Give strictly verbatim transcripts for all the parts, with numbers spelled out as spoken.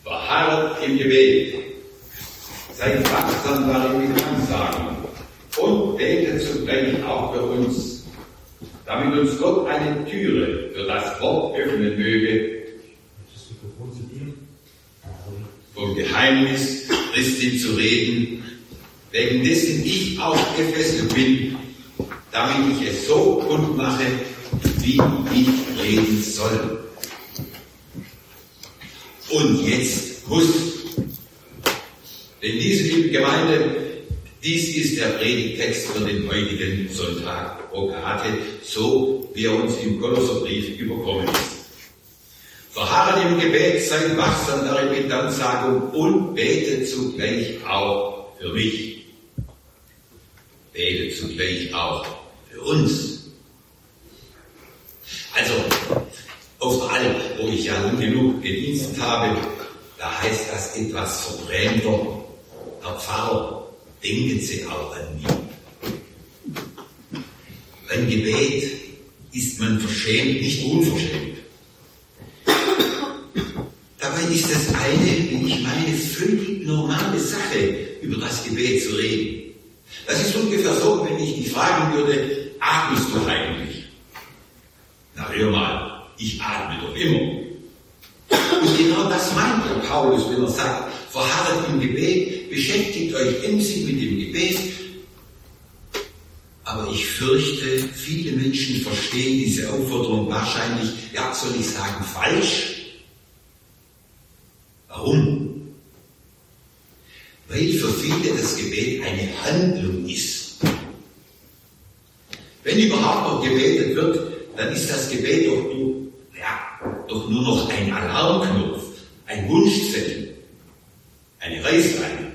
Verharrt im Gebet, seid wachsam darin mit Ansagen und betet zugleich auch für uns, damit uns Gott eine Türe für das Wort öffnen möge, vom Geheimnis Christi zu reden, wegen dessen ich auch gefesselt bin, damit ich es so kundmache, wie ich reden soll. Und jetzt muss, denn diese liebe Gemeinde, dies ist der Predigtext für den heutigen Sonntag, Rogate, so wie er uns im Kolosserbrief überkommen ist. Verharret im Gebet, seid wachsam darin mit Danksagung und betet zugleich auch für mich. Betet zugleich auch für uns. Also, auf der Alp, wo ich ja lang genug gedienstet habe, da heißt das etwas verbrämter. Herr Pfarrer, denken Sie auch an mich. Beim Gebet ist man verschämt, nicht unverschämt. Dabei ist das eine, wie ich meine, völlig normale Sache, über das Gebet zu reden. Das ist ungefähr so, wenn ich dich fragen würde, atmest du eigentlich? Na, hör mal, ich atme doch immer. Und genau das meint der Paulus, wenn er sagt, verharret im Gebet, beschäftigt euch emsig mit dem Gebet. Aber ich fürchte, viele Menschen verstehen diese Aufforderung wahrscheinlich, ja, soll ich sagen, falsch. Warum? Weil für viele das Gebet eine Handlung ist. Wenn überhaupt noch gebetet wird, dann ist das Gebet doch nur, ja, doch nur noch ein Alarmknopf, ein Wunschzettel, eine Reißleine.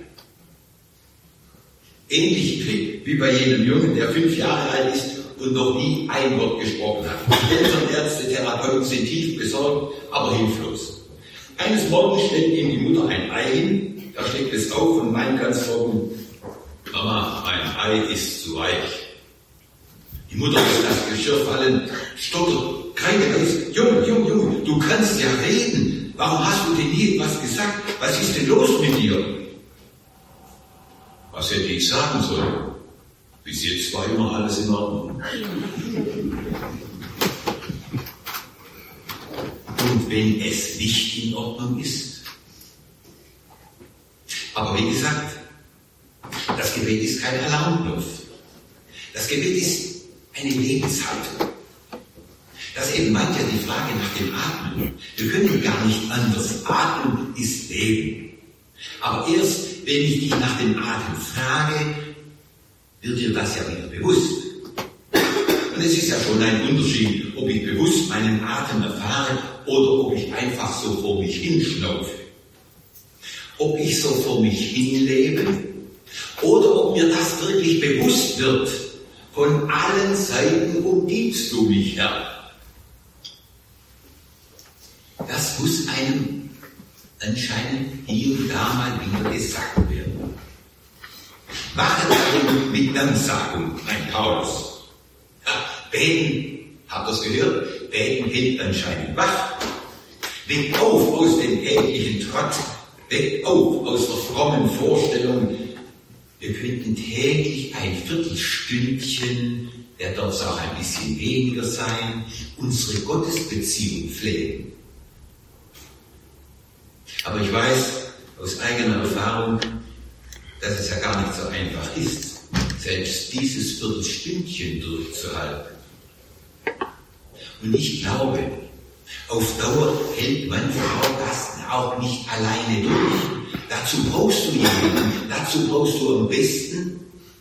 Ähnlich wie bei jedem Jungen, der fünf Jahre alt ist und noch nie ein Wort gesprochen hat. Eltern, Ärzte, Therapeuten sind tief besorgt, aber hilflos. Eines Morgens steckt ihm die Mutter ein Ei hin, er schlägt es auf und meint ganz trocken, Mama, mein Ei ist zu weich. Die Mutter lässt das Geschirr fallen, stottert, kreideweiß, Junge, Junge, Junge, du kannst ja reden. Warum hast du denn nie etwas gesagt? Was ist denn los mit dir? Was hätte ich sagen sollen? Bis jetzt war immer alles in Ordnung. Und wenn es nicht in Ordnung ist? Aber wie gesagt, das Gebet ist kein Alarmknopf. Das Gebet ist eine Lebenshaltung. Das eben meint ja die Frage nach dem Atmen. Wir können gar nicht anders. Atmen ist Leben. Aber erst, wenn ich dich nach dem Atem frage, wird dir das ja wieder bewusst. Und es ist ja schon ein Unterschied, ob ich bewusst meinen Atem erfahre oder ob ich einfach so vor mich hinschnaufe. Ob ich so vor mich hinlebe oder ob mir das wirklich bewusst wird. Von allen Seiten umgibst du mich, Herr. Das muss einem anscheinend hier und da mal wieder gesagt werden. Wache darin mit Danksagung, mein Paulus. Ja, beten, habt ihr es gehört? Beten hält anscheinend wach. Weg auf aus dem täglichen Trott. Weg auf aus der frommen Vorstellung, wir könnten täglich ein Viertelstündchen, der darf es auch ein bisschen weniger sein, unsere Gottesbeziehung pflegen. Aber ich weiß aus eigener Erfahrung, dass es ja gar nicht so einfach ist, selbst dieses Viertelstündchen durchzuhalten. Und ich glaube, auf Dauer hält man Frau Gasten auch nicht alleine durch. Dazu brauchst du jemanden, dazu brauchst du am besten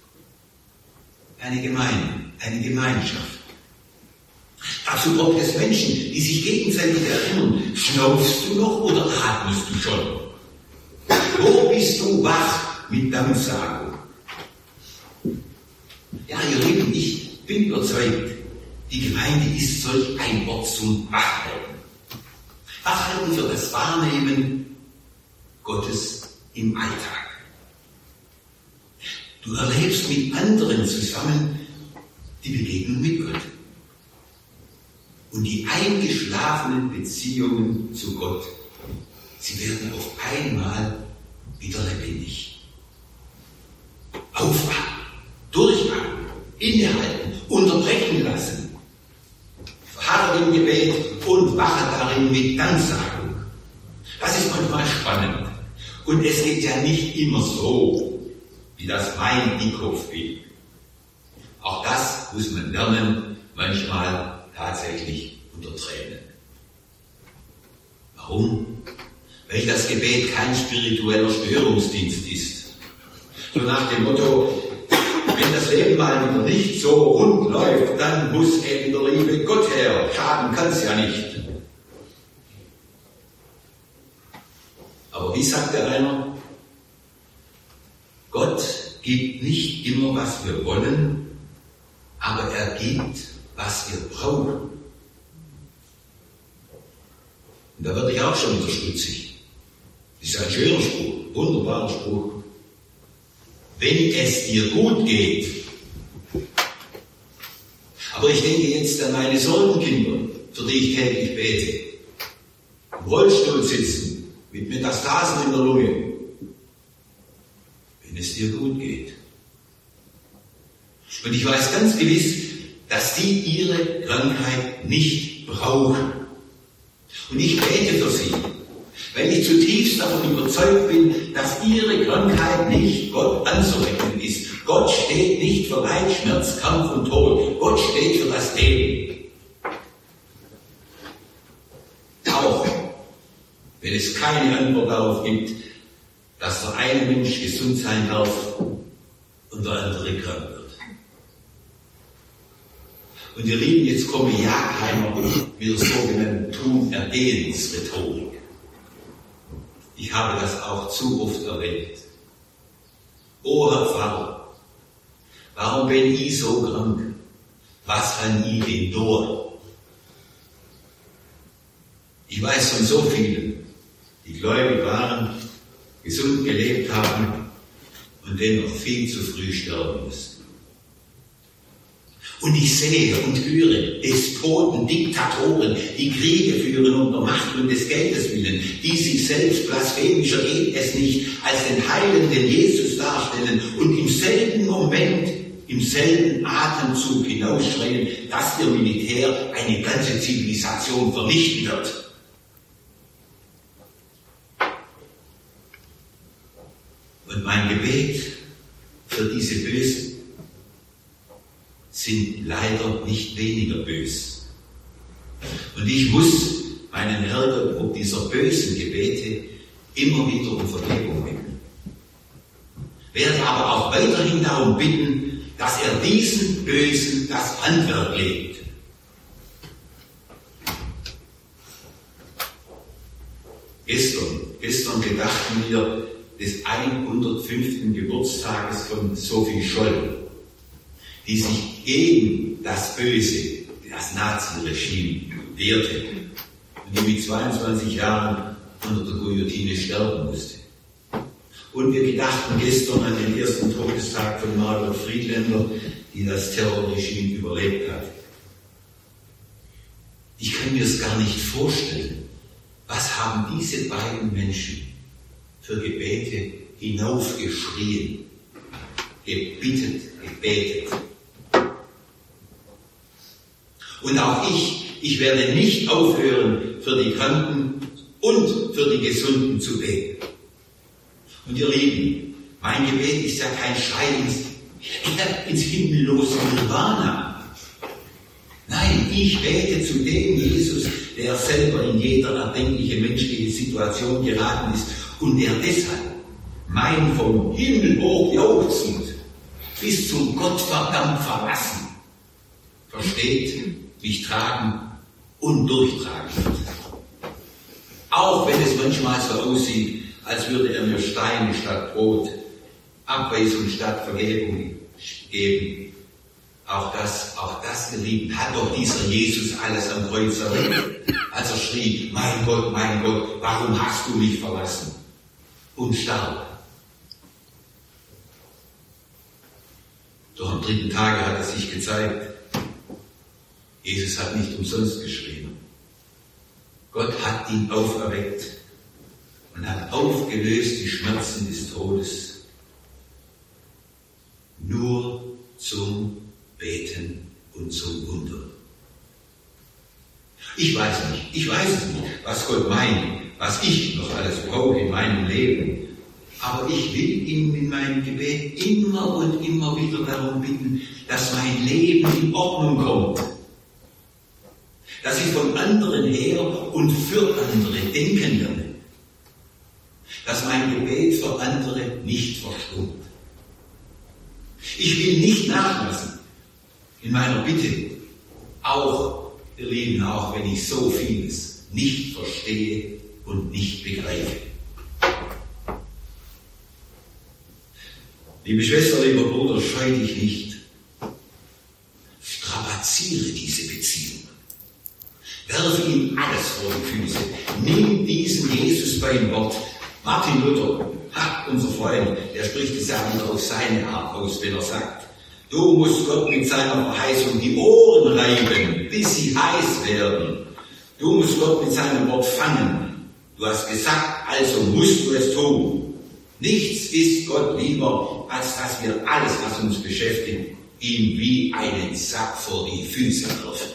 eine Gemeinde, eine Gemeinschaft. Dazu braucht es Menschen, die sich gegenseitig erinnern. Schnaufst du noch oder atmest du schon? Wo bist du wach mit Danksagung? Ja, ihr Lieben, ich bin überzeugt, die Gemeinde ist solch ein Ort zum Wachhalten. Wachhalten für das Wahrnehmen Gottes im Alltag. Du erlebst mit anderen zusammen die Begegnung mit Gott. Und die eingeschlafenen Beziehungen zu Gott Sie werden auf einmal wieder lebendig. Aufwachen, durchatmen, innehalten, unterbrechen lassen. Verharre im Gebet und wache darin mit Danksagung. Das ist manchmal spannend. Und es geht ja nicht immer so, wie das mein Kopf will. Auch das muss man lernen, manchmal tatsächlich unter Tränen. Warum? Weil das Gebet kein spiritueller Störungsdienst ist. So nach dem Motto, wenn das Leben mal wieder nicht so rund läuft, dann muss eben der liebe Gott her. Schaden kann es ja nicht. Aber wie sagt der Rainer? Gott gibt nicht immer, was wir wollen, aber er gibt, was wir brauchen. Und da werde ich auch schon wieder stutzig. Das ist ein schöner Spruch, wunderbarer Spruch. Wenn es dir gut geht. Aber ich denke jetzt an meine Sorgenkinder, für die ich täglich bete. Im Rollstuhl sitzen, mit Metastasen in der Lunge. Wenn es dir gut geht. Und ich weiß ganz gewiss, dass die ihre Krankheit nicht brauchen. Und ich bete für sie, weil ich zutiefst davon überzeugt bin, dass ihre Krankheit nicht Gott anzurechnen ist. Gott steht nicht für Leid, Schmerz, Kampf und Tod. Gott steht für das Leben. Auch wenn es keine Antwort darauf gibt, dass der eine Mensch gesund sein darf und der andere krank wird. Und ihr Lieben, jetzt komme ja keiner mit der sogenannten Tun-Ergehens-Rhetorik. Ich habe das auch zu oft erlebt. O Herr Pfarrer, warum bin ich so krank? Was kann ich denn tun? Ich weiß von so vielen, die gläubig waren, gesund gelebt haben und dennoch viel zu früh sterben mussten. Und ich sehe und höre Despoten, Diktatoren, die Kriege führen um der Macht und des Geldes willen, die sich selbst, blasphemischer geht es nicht, als den heilenden Jesus darstellen und im selben Moment, im selben Atemzug hinausschreien, dass ihr Militär eine ganze Zivilisation vernichten wird. Und mein Gebet für diese Bösen sind leider nicht weniger bös. Und ich muss meinen Ärger ob dieser bösen Gebete immer wieder um Vergebung bitten. Werde aber auch weiterhin darum bitten, dass er diesen Bösen das Handwerk legt. Gestern, gestern gedachten wir des hundertfünften Geburtstages von Sophie Scholl, die sich gegen das Böse, das Naziregime wehrte und die mit zweiundzwanzig Jahren unter der Guillotine sterben musste. Und wir gedachten gestern an den ersten Todestag von Margot Friedländer, die das Terrorregime überlebt hat. Ich kann mir es gar nicht vorstellen, was haben diese beiden Menschen für Gebete hinaufgeschrien, gebittet, gebetet. Und auch ich, ich werde nicht aufhören, für die Kranken und für die Gesunden zu beten. Und ihr Lieben, mein Gebet ist ja kein Schrei ins, ins himmellose Nirvana. Nein, ich bete zu dem Jesus, der selber in jeder erdenkliche menschliche Situation geraten ist und der deshalb mein vom Himmel hoch jauchzend bis zum Gottverdammt verlassen versteht, mich tragen und durchtragen wird. Auch wenn es manchmal so aussieht, als würde er mir Steine statt Brot, Abweisung statt Vergebung geben. Auch das, auch das, ihr Lieben, hat doch dieser Jesus alles am Kreuz erlebt, als er schrie, mein Gott, mein Gott, warum hast du mich verlassen? Und starb. Doch am dritten Tage hat er sich gezeigt. Jesus hat nicht umsonst geschrien. Gott hat ihn auferweckt. aufgelöst die Schmerzen des Todes. Nur zum Beten und zum Wunder. Ich weiß nicht, ich weiß es nicht, was Gott meint, was ich noch alles brauche in meinem Leben. Aber ich will ihn in meinem Gebet immer und immer wieder darum bitten, dass mein Leben in Ordnung kommt. Dass ich von anderen her und für andere denken lerne. Dass mein Gebet für andere nicht verstummt. Ich will nicht nachlassen in meiner Bitte, auch, ihr Lieben, auch wenn ich so vieles nicht verstehe und nicht begreife. Liebe Schwester, lieber Bruder, scheu dich nicht. Strapaziere diese Beziehung. Werfe ihm alles vor die Füße. Nimm diesen Jesus beim Wort. Martin Luther, ha, unser Freund, der spricht es ja wieder auf seine Art aus, wenn er sagt, du musst Gott mit seiner Verheißung die Ohren reiben, bis sie heiß werden. Du musst Gott mit seinem Wort fangen. Du hast gesagt, also musst du es tun. Nichts ist Gott lieber, als dass wir alles, was uns beschäftigt, ihm wie einen Sack vor die Füße werfen.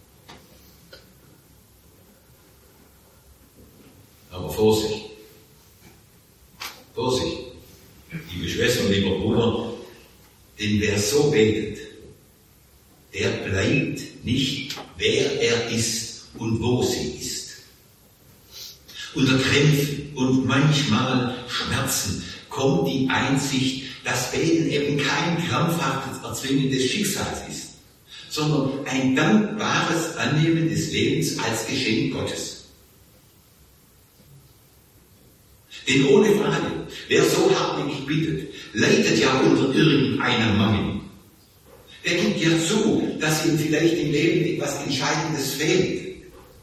Aber Vorsicht, Vorsicht, liebe Schwester, lieber Bruder, denn wer so betet, der bleibt nicht, wer er ist und wo sie ist. Unter Krämpfen und manchmal Schmerzen kommt die Einsicht, dass Beten eben kein krampfhaftes Erzwingen des Schicksals ist, sondern ein dankbares Annehmen des Lebens als Geschenk Gottes. Denn ohne Frage, wer so hartnäckig bittet, leidet ja unter irgendeinem Mangel. Er gibt ja zu, dass ihm vielleicht im Leben etwas Entscheidendes fehlt.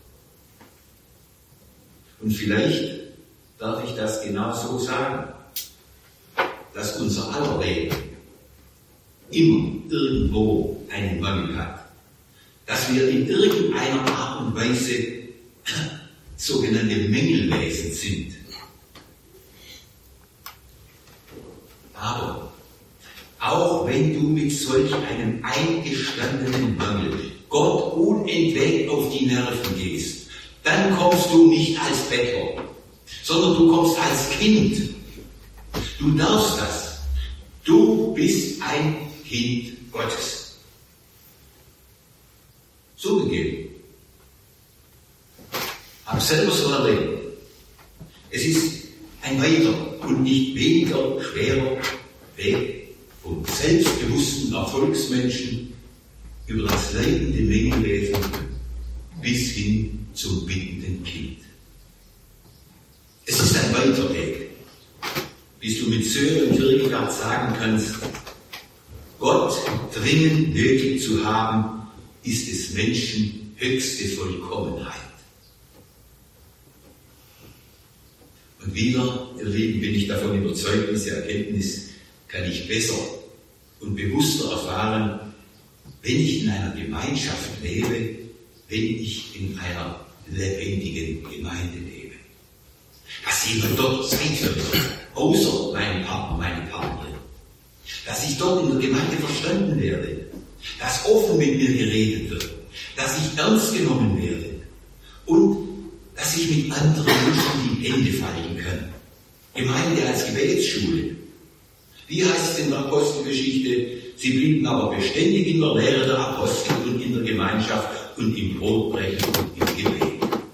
Und vielleicht darf ich das genau so sagen, dass unser aller Leben immer irgendwo einen Mangel hat. Dass wir in irgendeiner Art und Weise sogenannte Mängelwesen sind. Aber auch wenn du mit solch einem eingestandenen Mangel Gott unentwegt auf die Nerven gehst, dann kommst du nicht als Bettler, sondern du kommst als Kind. Du darfst das. Du bist ein Kind Gottes. Zugegeben. Hab selber so erlebt. Es ist ein weiter und nicht weniger schwerer Weg vom selbstbewussten Erfolgsmenschen über das leidende Mengenwesen bis hin zum bittenden Kind. Es ist ein weiter Weg, bis du mit Söhne und Kierkegaard sagen kannst, Gott dringend nötig zu haben, ist des Menschen höchste Vollkommenheit. Und wieder, ihr Lieben, bin ich davon überzeugt, diese Erkenntnis kann ich besser und bewusster erfahren, wenn ich in einer Gemeinschaft lebe, wenn ich in einer lebendigen Gemeinde lebe. Dass jemand dort Zeit für mich hat, außer meinem Partner, meine Partnerin. Dass ich dort in der Gemeinde verstanden werde, dass offen mit mir geredet wird, dass ich ernst genommen werde und dass ich mit anderen Menschen die Hände falten kann. Gemeinde als Gebetsschule. Wie heißt es in der Apostelgeschichte? Sie blieben aber beständig in der Lehre der Apostel und in der Gemeinschaft und im Brotbrechen und im Gebet.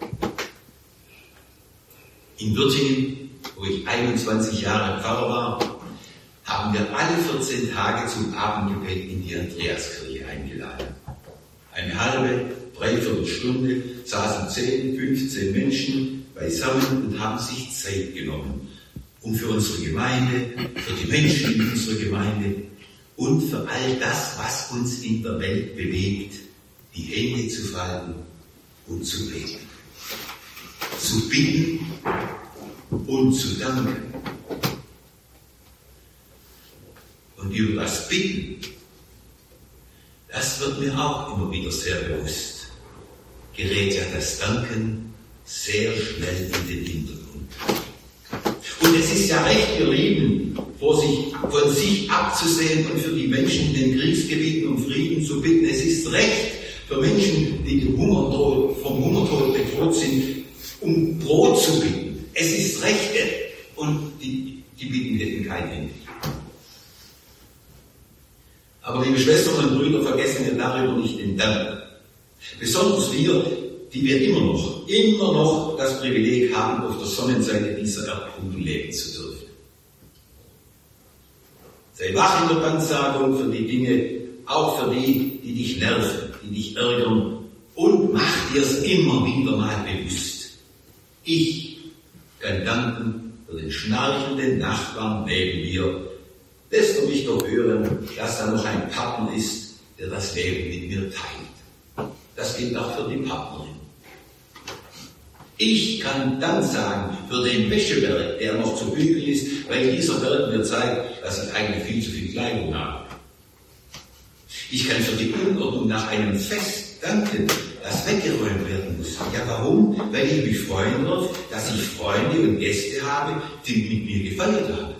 In Würtingen, wo ich einundzwanzig Jahre Pfarrer war, haben wir alle vierzehn Tage zum Abendgebet in die Andreaskirche eingeladen. Eine halbe, dreiviertel Stunde saßen zehn, fünfzehn Menschen beisammen und haben sich Zeit genommen, um für unsere Gemeinde, für die Menschen in unserer Gemeinde und für all das, was uns in der Welt bewegt, die Hände zu falten und zu beten. Zu bitten und zu danken. Und über das Bitten, das wird mir auch immer wieder sehr bewusst, gerät ja das Danken sehr schnell in den Hintergrund. Und es ist ja recht, ihr Lieben, vor sich, von sich abzusehen und für die Menschen in den Kriegsgebieten um Frieden zu bitten. Es ist recht für Menschen, die dem Hungertod, vom Hungertod bedroht sind, um Brot zu bitten. Es ist recht, und die, die Bitten hätten kein Ende. Aber liebe Schwestern und Brüder, vergessen wir darüber nicht den Dank. Besonders wir, die wir immer noch, immer noch das Privileg haben, auf der Sonnenseite dieser Erdkugel leben zu dürfen. Sei wach in der Danksagung für die Dinge, auch für die, die dich nerven, die dich ärgern, und mach dir es immer wieder mal bewusst. Ich kann danken für den schnarchenden Nachbarn neben mir. Lässt du mich doch hören, dass da noch ein Partner ist, der das Leben mit mir teilt. Das gilt auch für die Partnerin. Ich kann Dank sagen für den Wäscheberg, der noch zu bügeln ist, weil dieser Berg mir zeigt, dass ich eigentlich viel zu viel Kleidung habe. Ich kann für die Unordnung nach einem Fest danken, das weggeräumt werden muss. Ja, warum? Weil ich mich freuen darf, dass ich Freunde und Gäste habe, die mit mir gefeiert haben.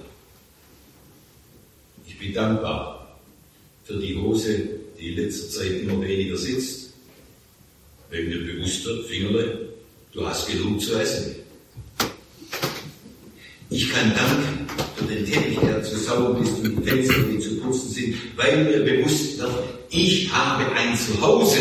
Ich bin dankbar für die Hose, die in letzter Zeit immer weniger sitzt. Wenn mir bewusst wird, Fingerle, du hast genug zu essen. Ich kann danken für den Teppich, der zu sauber ist, und die Fenster, die zu putzen sind, weil mir bewusst wird, ich habe ein Zuhause.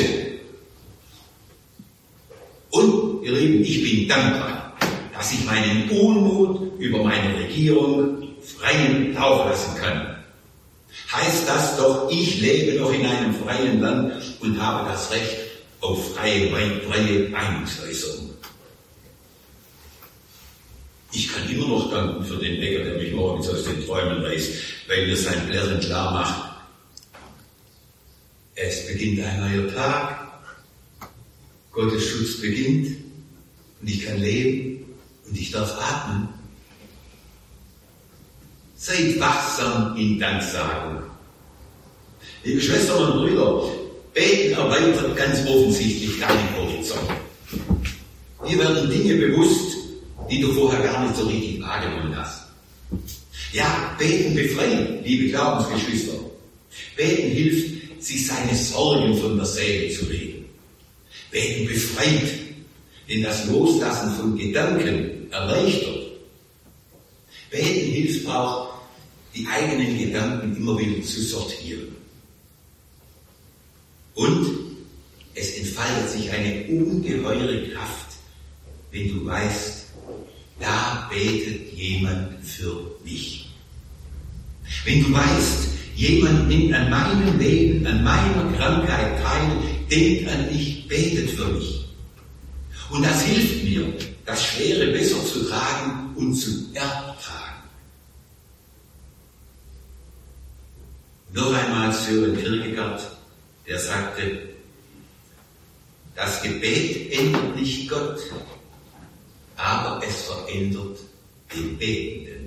Und, ihr Lieben, ich bin dankbar, dass ich meinen Unmut über meine Regierung freien Lauf lassen kann. Heißt das doch, ich lebe noch in einem freien Land und habe das Recht auf freie, freie Meinungsäußerung. Ich kann immer noch danken für den Bäcker, der mich morgens aus den Träumen reißt, weil mir sein Plären klar macht. Es beginnt ein neuer Tag, Gottes Schutz beginnt und ich kann leben und ich darf atmen. Seid wachsam in Danksagung. Liebe Schwestern und Brüder, Beten erweitert ganz offensichtlich deinen Horizont. Dir werden Dinge bewusst, die du vorher gar nicht so richtig wahrgenommen hast. Ja, Beten befreit, liebe Glaubensgeschwister. Beten hilft, sich seine Sorgen von der Seele zu legen. Beten befreit, denn das Loslassen von Gedanken erleichtert. Beten hilft auch, die eigenen Gedanken immer wieder zu sortieren. Und es entfaltet sich eine ungeheure Kraft, wenn du weißt, da betet jemand für mich. Wenn du weißt, jemand nimmt an meinem Leben, an meiner Krankheit teil, denkt an mich, betet für mich. Und das hilft mir, das Schwere besser zu tragen und zu ertragen. Noch einmal Sören Kierkegaard, der sagte, das Gebet ändert nicht Gott, aber es verändert den Betenden.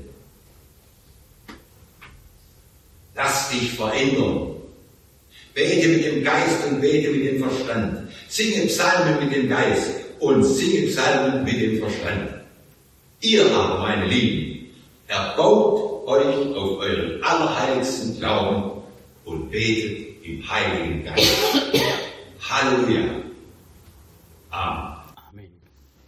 Lass dich verändern. Bete mit dem Geist und bete mit dem Verstand. Singe Psalmen mit dem Geist und singe Psalmen mit dem Verstand. Ihr aber, meine Lieben, erbaut euch auf euren allerheiligsten Glauben und betet im Heiligen Geist. Halleluja. Amen.